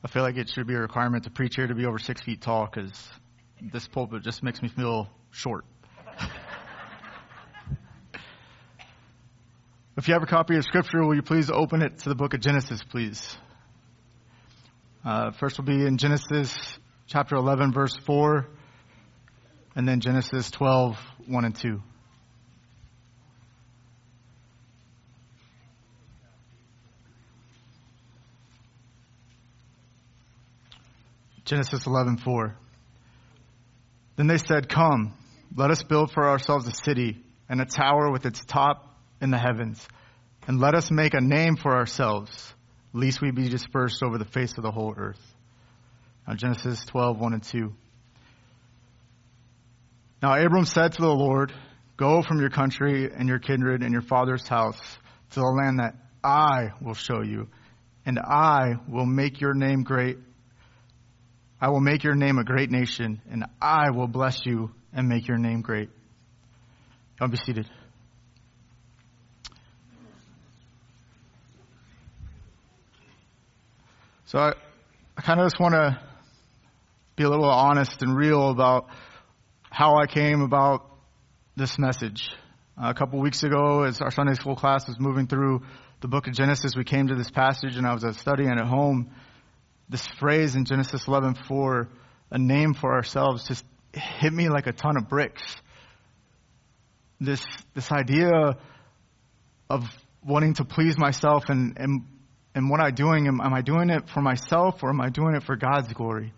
I feel like it should be a requirement to preach here to be over 6 feet tall, because this pulpit just makes me feel short. If you have a copy of Scripture, will you please open it to the book of Genesis, please? First will be in Genesis chapter 11, verse 4, and then Genesis 12, 1 and 2. Genesis 11:4. Then they said, "Come, let us build for ourselves a city and a tower with its top in the heavens, and let us make a name for ourselves, lest we be dispersed over the face of the whole earth." Now Genesis 12:1 and 2. Now Abram said to the Lord, "Go from your country and your kindred and your father's house to the land that I will show you, and I will make your name great. I will make your name a great nation, and I will bless you and make your name great." Y'all be seated. So I kind of just want to be a little honest and real about how I came about this message. A couple weeks ago, as our Sunday school class was moving through the book of Genesis, we came to this passage, and I was studying at home. This phrase in Genesis 11:4, a name for ourselves, just hit me like a ton of bricks. This idea of wanting to please myself and what I'm doing, am I doing it for myself or am I doing it for God's glory?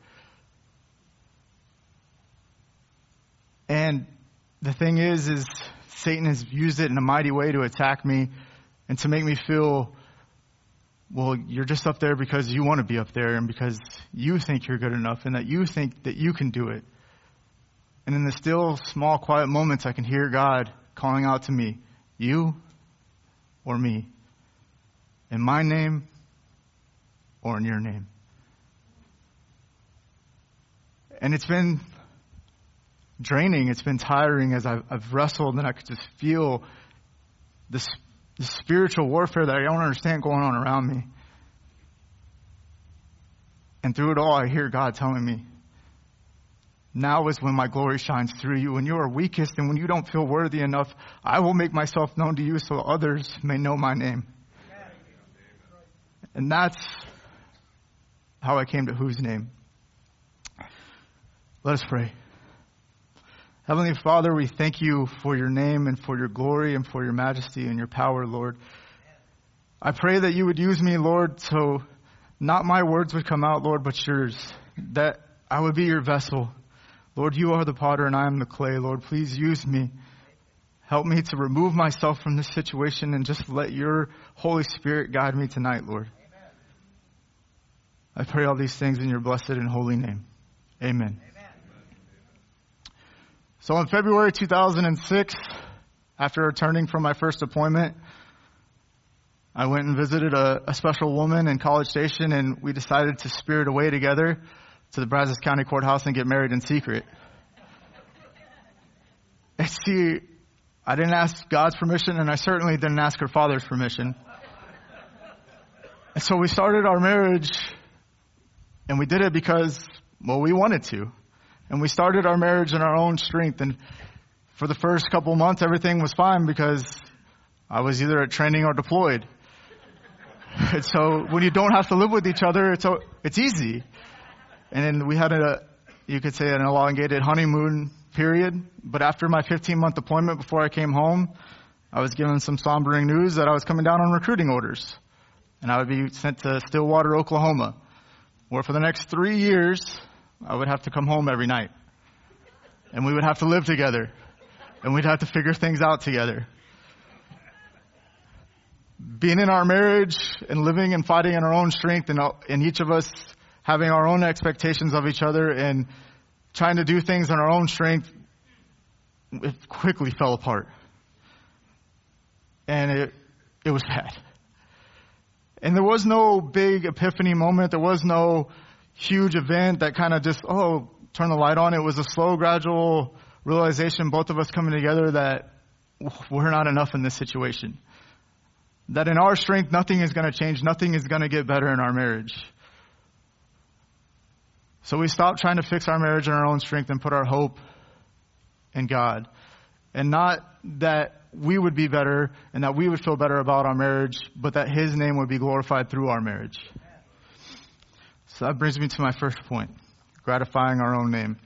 And the thing is Satan has used it in a mighty way to attack me and to make me feel, well, you're just up there because you want to be up there and because you think you're good enough and that you think that you can do it. And in the still, small, quiet moments, I can hear God calling out to me, "You or me? In my name or in your name?" And it's been draining. It's been tiring as I've wrestled, and I could just feel this spiritual warfare that I don't understand going on around me. And through it all, I hear God telling me, "Now is when my glory shines through you. When you are weakest and when you don't feel worthy enough, I will make myself known to you so others may know my name." And that's how I came to Whose Name. Let us pray. Heavenly Father, we thank you for your name and for your glory and for your majesty and your power, Lord. I pray that you would use me, Lord, so not my words would come out, Lord, but yours, that I would be your vessel. Lord, you are the potter and I am the clay. Lord, please use me. Help me to remove myself from this situation and just let your Holy Spirit guide me tonight, Lord. I pray all these things in your blessed and holy name. Amen. So in February 2006, after returning from my first appointment, I went and visited a special woman in College Station, and we decided to spirit away together to the Brazos County Courthouse and get married in secret. And see, I didn't ask God's permission, and I certainly didn't ask her father's permission. And so we started our marriage, and we did it because, well, we wanted to. And we started our marriage in our own strength. And for the first couple months, everything was fine because I was either at training or deployed. And so when you don't have to live with each other, it's easy. And then we had you could say an elongated honeymoon period. But after my 15-month deployment before I came home, I was given some sombering news that I was coming down on recruiting orders. And I would be sent to Stillwater, Oklahoma, where for the next 3 years, I would have to come home every night. And we would have to live together. And we'd have to figure things out together. Being in our marriage and living and fighting in our own strength and each of us having our own expectations of each other and trying to do things in our own strength, it quickly fell apart. And it was bad. And there was no big epiphany moment. There was no huge event that kind of just, turn the light on. It was a slow, gradual realization, both of us coming together, that we're not enough in this situation. That in our strength, nothing is going to change. Nothing is going to get better in our marriage. So we stopped trying to fix our marriage in our own strength and put our hope in God. And not that we would be better and that we would feel better about our marriage, but that His name would be glorified through our marriage. So that brings me to my first point, gratifying our own name.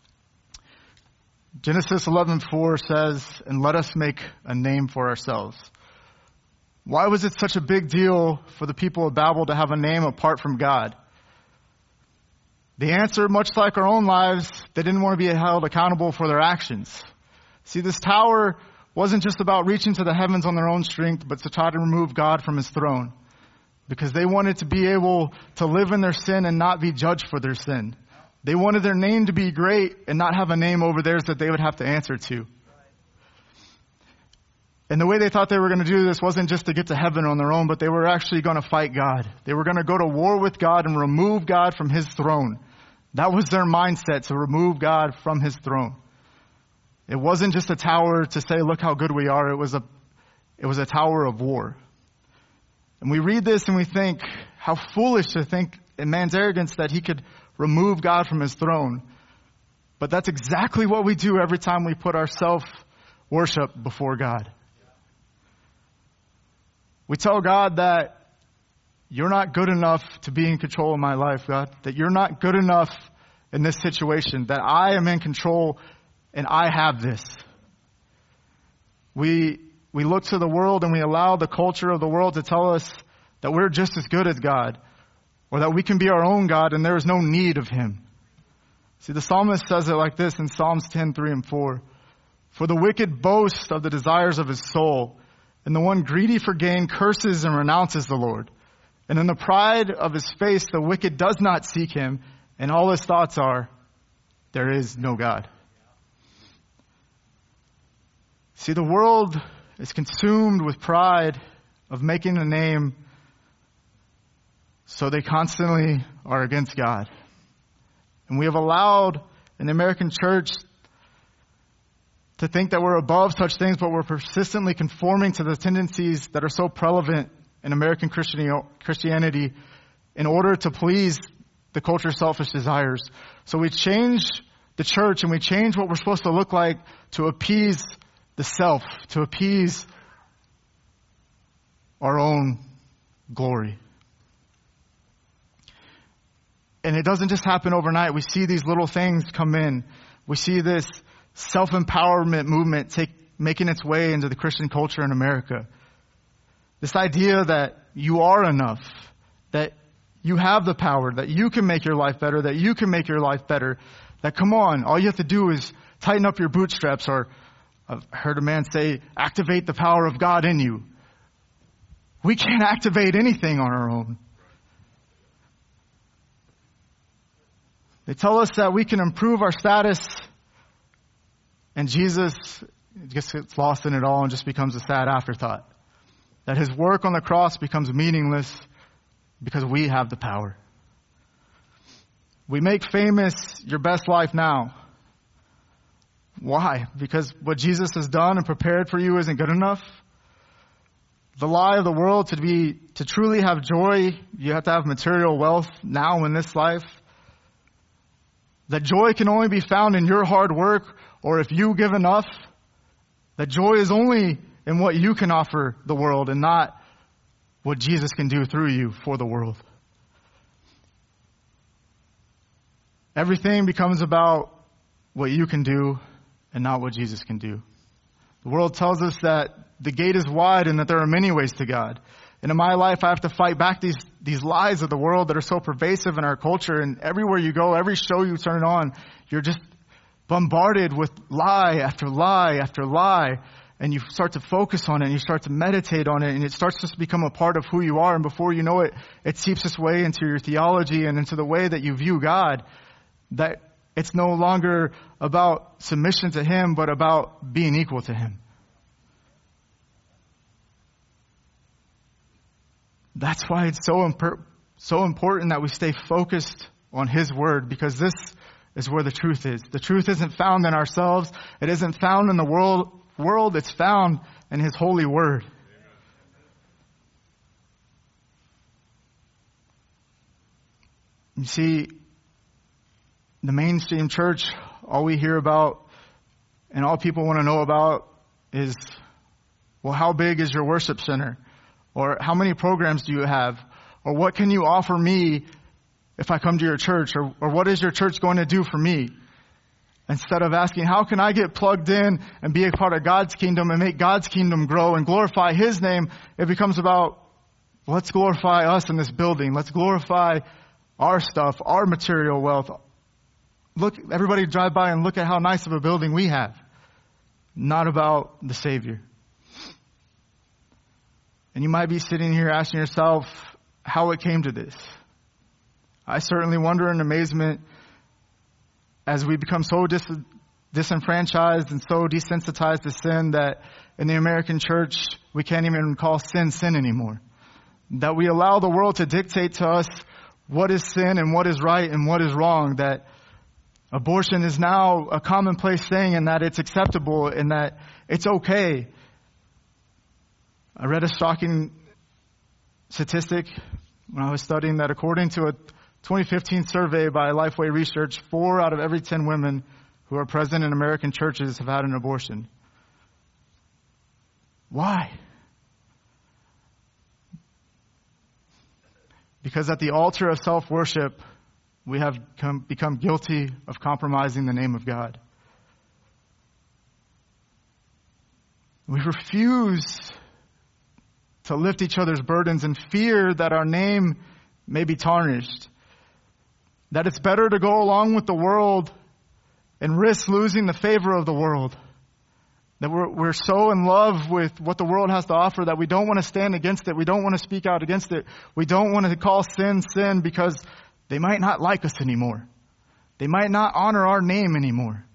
Genesis 11:4 says, "And let us make a name for ourselves." Why was it such a big deal for the people of Babel to have a name apart from God? The answer, much like our own lives, they didn't want to be held accountable for their actions. See, this tower wasn't just about reaching to the heavens on their own strength, but to try to remove God from His throne. Because they wanted to be able to live in their sin and not be judged for their sin. They wanted their name to be great and not have a name over theirs that they would have to answer to. And the way they thought they were going to do this wasn't just to get to heaven on their own, but they were actually going to fight God. They were going to go to war with God and remove God from His throne. That was their mindset, to remove God from His throne. It wasn't just a tower to say, look how good we are. It was a tower of war. And we read this and we think, how foolish to think in man's arrogance that he could remove God from His throne. But that's exactly what we do every time we put our self-worship before God. We tell God that you're not good enough to be in control of my life, God. That you're not good enough in this situation. That I am in control and I have this. We look to the world and we allow the culture of the world to tell us that we're just as good as God. Or that we can be our own God and there is no need of Him. See, the psalmist says it like this in Psalms 10:3-4. "For the wicked boasts of the desires of his soul, and the one greedy for gain curses and renounces the Lord. And in the pride of his face, the wicked does not seek Him, and all his thoughts are, there is no God." See, the world is consumed with pride of making a name, so they constantly are against God. And we have allowed in the American church to think that we're above such things, but we're persistently conforming to the tendencies that are so prevalent in American Christianity in order to please the culture's selfish desires. So we change the church and we change what we're supposed to look like to appease the self, to appease our own glory. And it doesn't just happen overnight. We see these little things come in. We see this self-empowerment movement making its way into the Christian culture in America. This idea that you are enough, that you have the power, that you can make your life better, that you can make your life better, that come on, all you have to do is tighten up your bootstraps, or I've heard a man say, activate the power of God in you. We can't activate anything on our own. They tell us that we can improve our status, and Jesus just gets lost in it all and just becomes a sad afterthought. That His work on the cross becomes meaningless because we have the power. We make famous your best life now. Why? Because what Jesus has done and prepared for you isn't good enough? The lie of the world, to truly have joy, you have to have material wealth now in this life. That joy can only be found in your hard work, or if you give enough. That joy is only in what you can offer the world and not what Jesus can do through you for the world. Everything becomes about what you can do and not what Jesus can do. The world tells us that the gate is wide and that there are many ways to God. And in my life, I have to fight back these lies of the world that are so pervasive in our culture. And everywhere you go, every show you turn on, you're just bombarded with lie after lie after lie. And you start to focus on it, and you start to meditate on it, and it starts to become a part of who you are. And before you know it, it seeps its way into your theology and into the way that you view God. That it's no longer about submission to Him, but about being equal to Him. That's why it's so important that we stay focused on His Word, because this is where the truth is. The truth isn't found in ourselves. It isn't found in the world. It's found in His holy Word. You see, the mainstream church, all we hear about and all people want to know about is, well, how big is your worship center? Or how many programs do you have? Or what can you offer me if I come to your church? Or what is your church going to do for me? Instead of asking, how can I get plugged in and be a part of God's kingdom and make God's kingdom grow and glorify His name, it becomes about, let's glorify us in this building. Let's glorify our stuff, our material wealth. Look, everybody drive by and look at how nice of a building we have. Not about the Savior. And you might be sitting here asking yourself how it came to this. I certainly wonder in amazement as we become so disenfranchised and so desensitized to sin that in the American church we can't even call sin anymore. That we allow the world to dictate to us what is sin and what is right and what is wrong. That abortion is now a commonplace thing and that it's acceptable and that it's okay. I read a shocking statistic when I was studying that according to a 2015 survey by Lifeway Research, 4 out of every 10 women who are present in American churches have had an abortion. Why? Because at the altar of self-worship, we have become guilty of compromising the name of God. We refuse to lift each other's burdens in fear that our name may be tarnished. That it's better to go along with the world and risk losing the favor of the world. That we're so in love with what the world has to offer that we don't want to stand against it. We don't want to speak out against it. We don't want to call sin because they might not like us anymore. They might not honor our name anymore.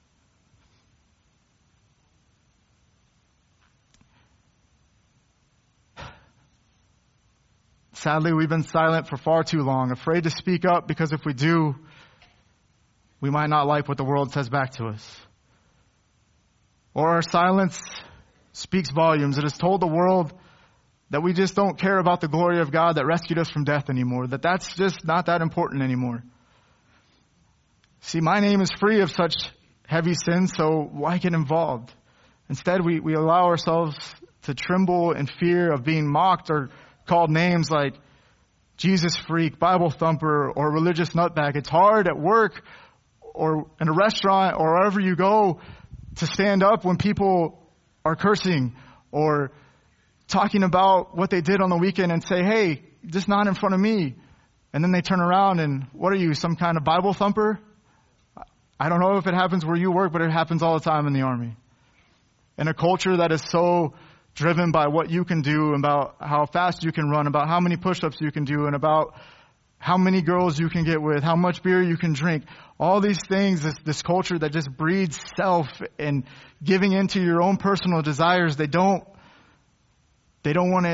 Sadly, we've been silent for far too long, afraid to speak up because if we do, we might not like what the world says back to us. Or our silence speaks volumes. It has told the world that we just don't care about the glory of God that rescued us from death anymore, that that's just not that important anymore. See, my name is free of such heavy sins, so why get involved? Instead, we allow ourselves to tremble in fear of being mocked or called names like Jesus freak, Bible thumper, or religious nutbag. It's hard at work or in a restaurant or wherever you go to stand up when people are cursing or talking about what they did on the weekend and say, hey, just not in front of me. And then they turn around and, what are you, some kind of Bible thumper? I don't know if it happens where you work, but it happens all the time in the Army. In a culture that is so driven by what you can do, about how fast you can run, about how many push-ups you can do, and about how many girls you can get with, how much beer you can drink. All these things, this culture that just breeds self and giving into your own personal desires. They don't want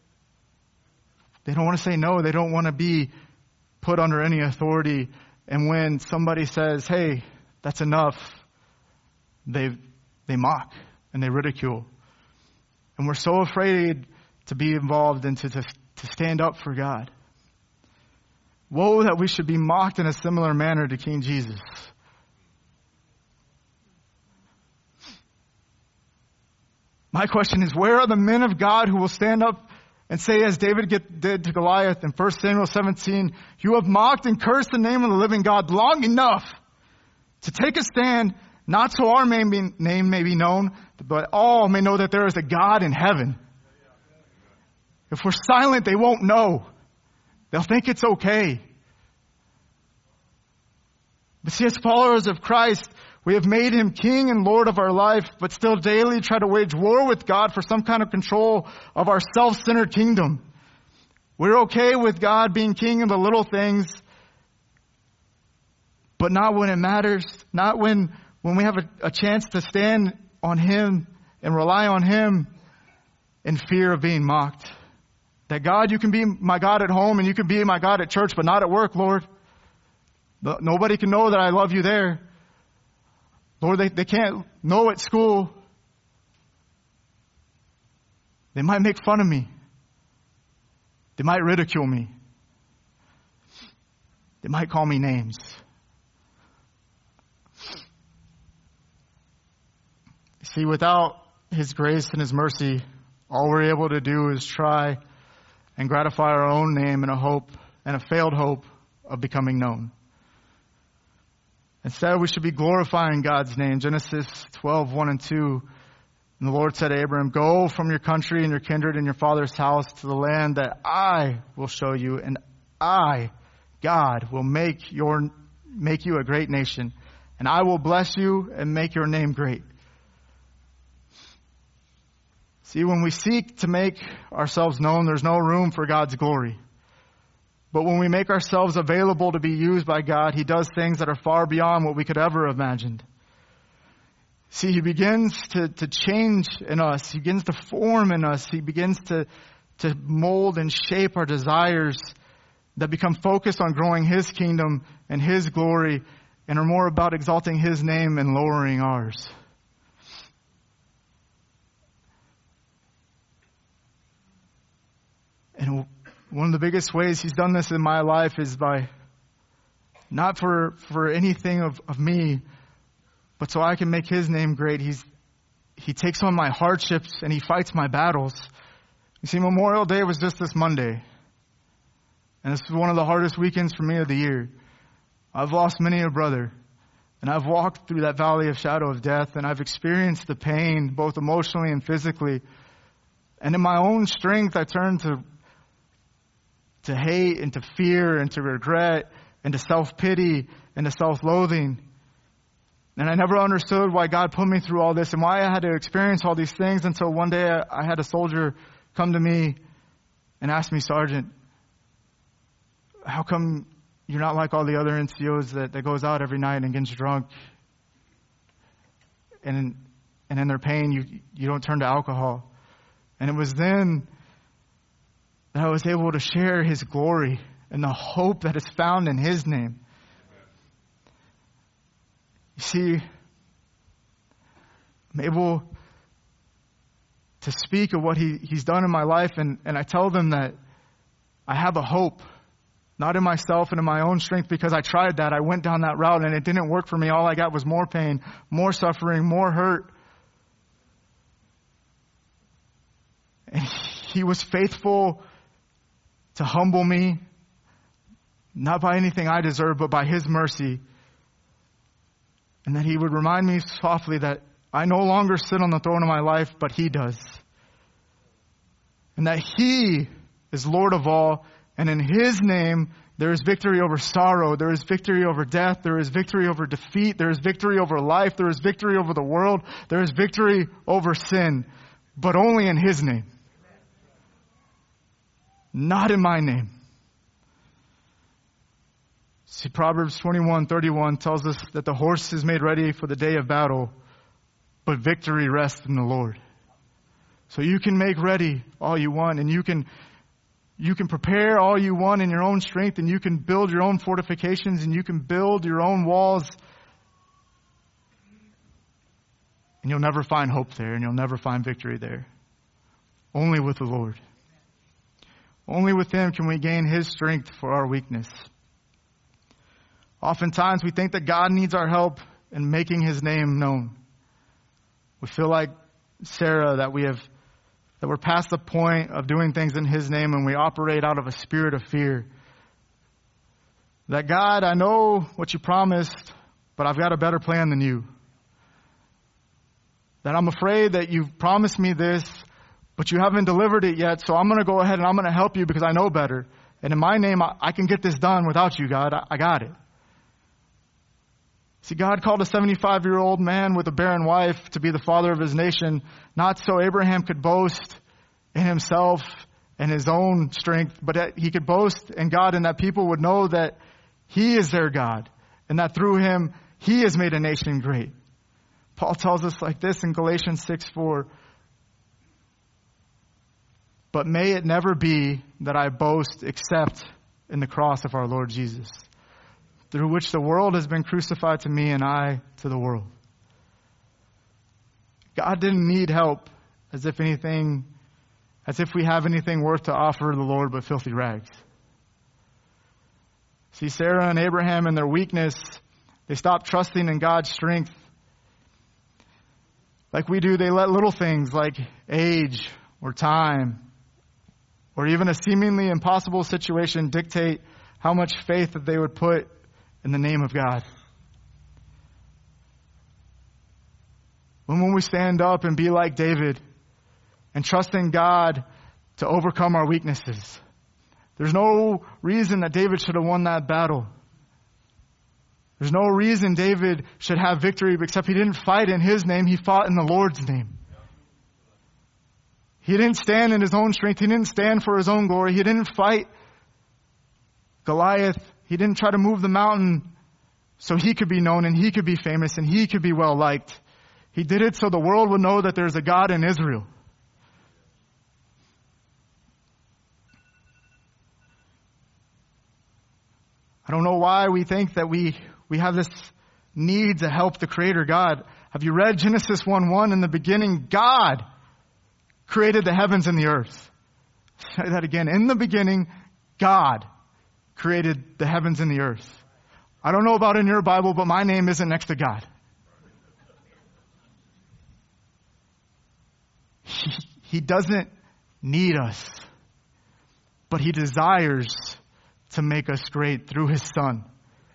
to say no. They don't want to be put under any authority. And when somebody says, hey, that's enough, they mock and they ridicule. And we're so afraid to be involved and to stand up for God. Woe that we should be mocked in a similar manner to King Jesus. My question is, where are the men of God who will stand up and say, as David did to Goliath in 1 Samuel 17, you have mocked and cursed the name of the living God long enough to take a stand, not so our name may be known, but all may know that there is a God in heaven. If we're silent, they won't know. They'll think it's okay. But see, as followers of Christ, we have made Him King and Lord of our life, but still daily try to wage war with God for some kind of control of our self-centered kingdom. We're okay with God being King in the little things, but not when it matters, not when we have a chance to stand on Him and rely on Him in fear of being mocked. That God, you can be my God at home and you can be my God at church, but not at work, Lord. Nobody can know that I love you there. Lord, they can't know at school. They might make fun of me. They might ridicule me. They might call me names. See, without his grace and his mercy, all we're able to do is try and gratify our own name in a hope and a failed hope of becoming known. Instead, we should be glorifying God's name. Genesis 12:1 and 2. And the Lord said to Abraham, "Go from your country and your kindred and your father's house to the land that I will show you, and I, God, will make you a great nation, and I will bless you and make your name great." See, when we seek to make ourselves known, there's no room for God's glory. But when we make ourselves available to be used by God, He does things that are far beyond what we could ever have imagined. See, He begins to change in us. He begins to form in us. He begins to mold and shape our desires that become focused on growing His kingdom and His glory and are more about exalting His name and lowering ours. And one of the biggest ways He's done this in my life is by not for anything of me, but so I can make His name great. He takes on my hardships and He fights my battles. You see, Memorial Day was just this Monday. And this is one of the hardest weekends for me of the year. I've lost many a brother. And I've walked through that valley of shadow of death. And I've experienced the pain, both emotionally and physically. And in my own strength, I turned to hate and to fear and to regret and to self-pity and to self-loathing. And I never understood why God put me through all this and why I had to experience all these things until one day I had a soldier come to me and ask me, "Sergeant, how come you're not like all the other NCOs that goes out every night and gets drunk? And in their pain, you don't turn to alcohol?" And it was then that I was able to share His glory and the hope that is found in His name. You see, I'm able to speak of what He's done in my life, and I tell them that I have a hope, not in myself and in my own strength, because I tried that. I went down that route and it didn't work for me. All I got was more pain, more suffering, more hurt. And He was faithful to humble me, not by anything I deserve, but by His mercy. And that He would remind me softly that I no longer sit on the throne of my life, but He does. And that He is Lord of all, and in His name there is victory over sorrow, there is victory over death, there is victory over defeat, there is victory over life, there is victory over the world, there is victory over sin, but only in His name. Not in my name. See, Proverbs 21:31 tells us that the horse is made ready for the day of battle, but victory rests in the Lord. So you can make ready all you want, and you can prepare all you want in your own strength, and you can build your own fortifications, and you can build your own walls. And you'll never find hope there, and you'll never find victory there. Only with the Lord. Only with Him can we gain His strength for our weakness. Oftentimes we think that God needs our help in making His name known. We feel like Sarah, that we're past the point of doing things in His name, and we operate out of a spirit of fear. That God, I know what You promised, but I've got a better plan than You. That I'm afraid that You've promised me this, but You haven't delivered it yet, so I'm going to go ahead and I'm going to help You because I know better. And in my name, I can get this done without You, God. I got it. See, God called a 75-year-old man with a barren wife to be the father of His nation, not so Abraham could boast in himself and his own strength, but that he could boast in God, and that people would know that He is their God, and that through Him, He has made a nation great. Paul tells us like this in Galatians 6:4. But may it never be that I boast except in the cross of our Lord Jesus, through which the world has been crucified to me and I to the world. God didn't need help as if we have anything worth to offer the Lord but filthy rags. See, Sarah and Abraham in their weakness, they stopped trusting in God's strength. like we do, they let little things like age or time or even a seemingly impossible situation dictate how much faith that they would put in the name of God. When we stand up and be like David and trust in God to overcome our weaknesses, there's no reason that David should have won that battle. There's no reason David should have victory, except he didn't fight in his name, he fought in the Lord's name. He didn't stand in his own strength, he didn't stand for his own glory, he didn't fight Goliath, he didn't try to move the mountain so he could be known and he could be famous and he could be well liked. He did it so the world would know that there's a God in Israel. I don't know why we think that we have this need to help the Creator God. Have you read Genesis 1:1? In the beginning, God created the heavens and the earth. Say that again. In the beginning, God created the heavens and the earth. I don't know about in your Bible, but my name isn't next to God. He doesn't need us, but He desires to make us great through His Son,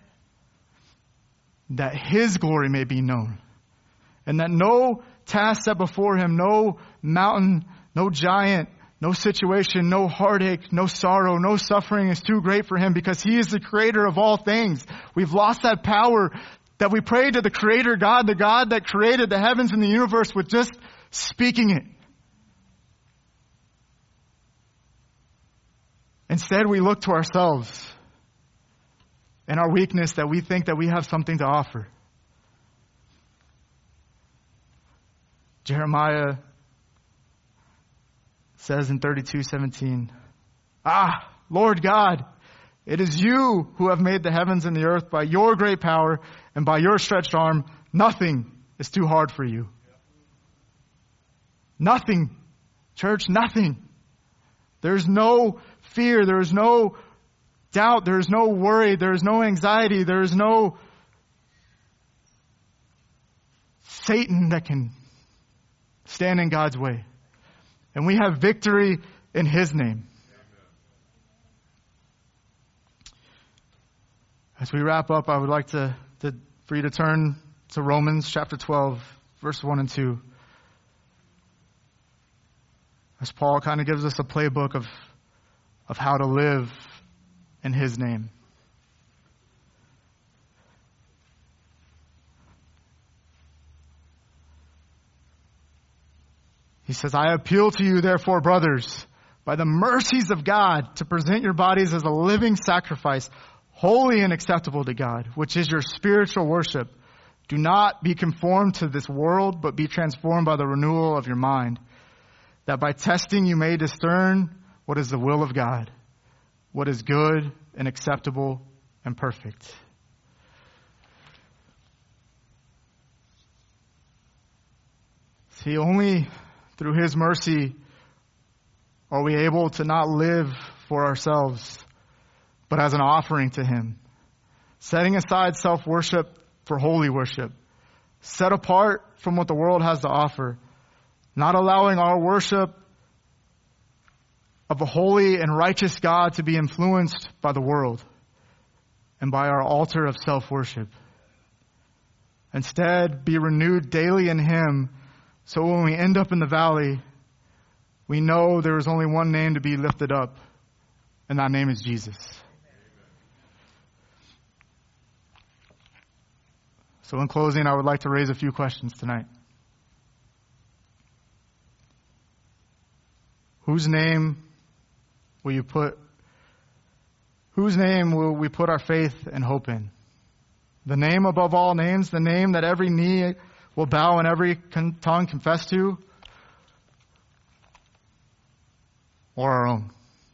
that His glory may be known, and that no task set before Him, no mountain, no giant, no situation, no heartache, no sorrow, no suffering is too great for Him, because He is the creator of all things. We've lost that power that we pray to the Creator God, the God that created the heavens and the universe with just speaking it. Instead, we look to ourselves and our weakness, that we think that we have something to offer. Jeremiah says in 32:17, Lord God, it is you who have made the heavens and the earth by your great power and by your stretched arm. Nothing is too hard for you. Nothing, church, nothing. There's no fear. There is no doubt. There is no worry. There is no anxiety. There is no Satan that can stand in God's way. And we have victory in His name. As we wrap up, I would like for you to turn to Romans chapter 12, verse 1 and 2. As Paul kind of gives us a playbook of how to live in His name. He says, I appeal to you, therefore, brothers, by the mercies of God, to present your bodies as a living sacrifice, holy and acceptable to God, which is your spiritual worship. Do not be conformed to this world, but be transformed by the renewal of your mind, that by testing you may discern what is the will of God, what is good and acceptable and perfect. See, only through His mercy are we able to not live for ourselves, but as an offering to Him, setting aside self-worship for holy worship, set apart from what the world has to offer, not allowing our worship of a holy and righteous God to be influenced by the world and by our altar of self-worship. Instead, be renewed daily in Him, so when we end up in the valley, we know there is only one name to be lifted up, and that name is Jesus. So in closing, I would like to raise a few questions tonight. Whose name will we put our faith and hope in? The name above all names, the name that every knee will bow and every tongue confess to, or our own?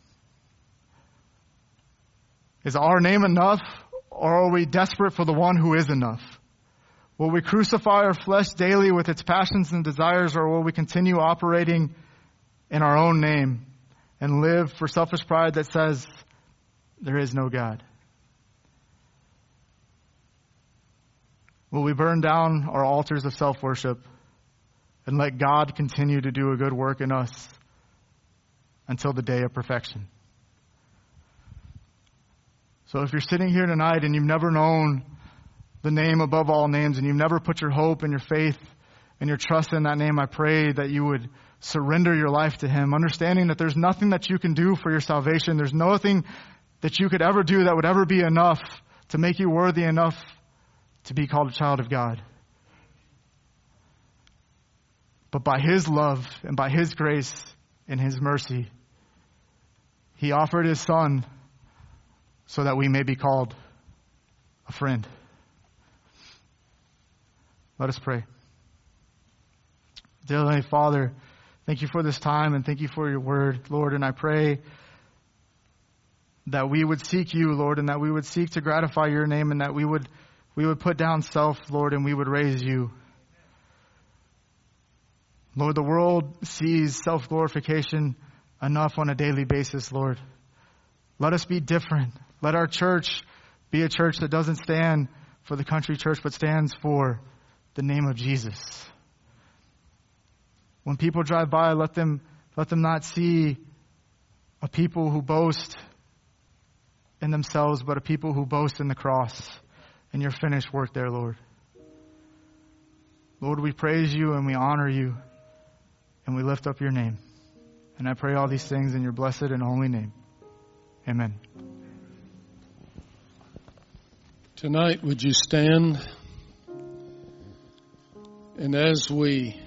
Is our name enough, or are we desperate for the one who is enough? Will we crucify our flesh daily with its passions and desires, or will we continue operating in our own name and live for selfish pride that says there is no God? Will we burn down our altars of self-worship and let God continue to do a good work in us until the day of perfection. So if you're sitting here tonight and you've never known the name above all names, and you've never put your hope and your faith and your trust in that name, I pray that you would surrender your life to Him, understanding that there's nothing that you can do for your salvation. There's nothing that you could ever do that would ever be enough to make you worthy enough to be called a child of God. But by His love and by His grace and His mercy, He offered His Son so that we may be called a friend. Let us pray. Dear Heavenly Father, thank you for this time and thank you for your word, Lord. And I pray that we would seek you, Lord, and that we would seek to gratify your name, and that we would put down self, Lord, and we would raise you. Lord, the world sees self-glorification enough on a daily basis, Lord. Let us be different. Let our church be a church that doesn't stand for the country church, but stands for the name of Jesus. When people drive by, let them not see a people who boast in themselves, but a people who boast in the cross and your finished work there, Lord. Lord, we praise you and we honor you and we lift up your name. And I pray all these things in your blessed and holy name. Amen. Tonight, would you stand? And as we